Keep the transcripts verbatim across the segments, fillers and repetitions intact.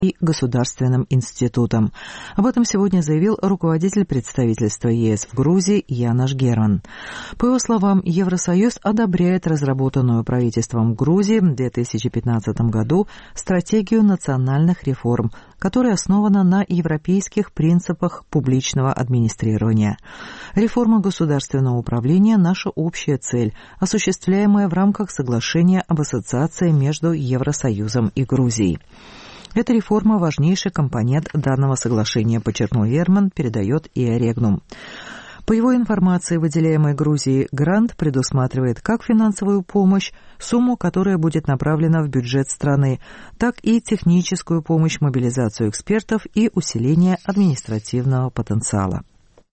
и Государственным институтом. Об этом сегодня заявил руководитель представительства ЕС в Грузии Янош Герман. По его словам, Евросоюз одобряет разработанную правительством Грузии в две тысячи пятнадцатом году стратегию национальных реформ, которая основана на европейских принципах публичного администрирования. Реформа государственного управления – наша общая цель, осуществляемая в рамках соглашения об ассоциации между Евросоюзом и Грузией. Эта реформа – важнейший компонент данного соглашения, подчеркнул Герман, передает ИА Регнум. По его информации, выделяемый Грузии грант предусматривает как финансовую помощь, сумму, которая будет направлена в бюджет страны, так и техническую помощь, мобилизацию экспертов и усиление административного потенциала.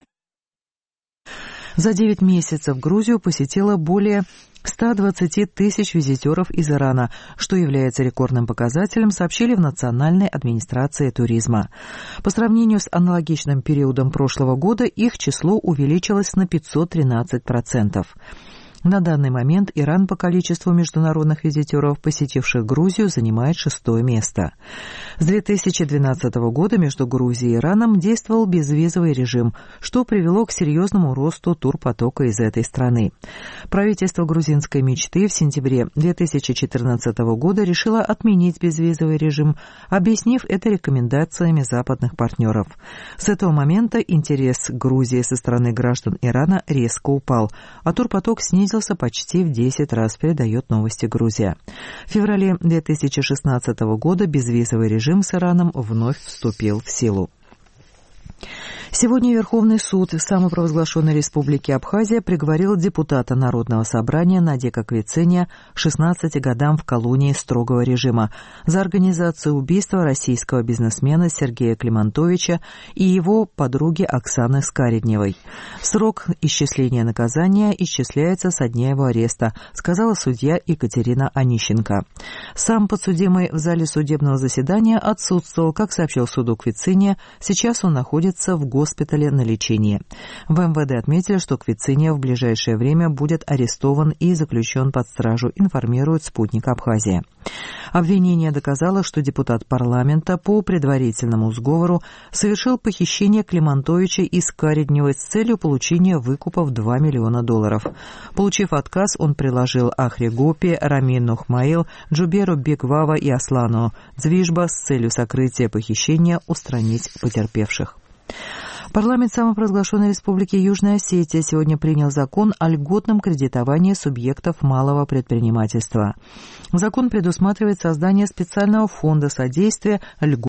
За девять месяцев Грузию посетило более ста двадцати тысяч визитеров из Ирана, что является рекордным показателем, сообщили в Национальной администрации туризма. По сравнению с аналогичным периодом прошлого года их число увеличилось на пятьсот тринадцать процентов. На данный момент Иран по количеству международных визитеров, посетивших Грузию, занимает шестое место. С две тысячи двенадцатого года между Грузией и Ираном действовал безвизовый режим, что привело к серьезному росту турпотока из этой страны. Правительство грузинской мечты в сентябре две тысячи четырнадцатого года решило отменить безвизовый режим, объяснив это рекомендациями западных партнеров. С этого момента интерес к Грузии со стороны граждан Ирана резко упал, а турпоток снизился почти в десять раз, передает новости Грузия. В феврале две тысячи шестнадцатого года безвизовый режим с Ираном вновь вступил в силу. Сегодня Верховный суд самопровозглашенной Республики Абхазия приговорил депутата Народного собрания Надека Квициния к шестнадцати годам в колонии строгого режима за организацию убийства российского бизнесмена Сергея Климантовича и его подруги Оксаны Скаредневой. Срок исчисления наказания исчисляется со дня его ареста, сказала судья Екатерина Онищенко. Сам подсудимый в зале судебного заседания отсутствовал, как сообщил суду Квициния, сейчас он находится в госпитале на лечении. В эм вэ дэ отметили, что Квициния в ближайшее время будет арестован и заключен под стражу, информирует «Спутник Абхазия». Обвинение доказало, что депутат парламента по предварительному сговору совершил похищение Климантовича и Скаредневой с целью получения выкупа в два миллиона долларов. Получив отказ, он приложил Ахри Гопи, Рамин Нухмаил, Джуберу Беквава и Аслану Дзвижба с целью сокрытия похищения устранить потерпевших. Парламент самопровозглашенной Республики Южная Осетия сегодня принял закон о льготном кредитовании субъектов малого предпринимательства. Закон предусматривает создание специального фонда содействия льготному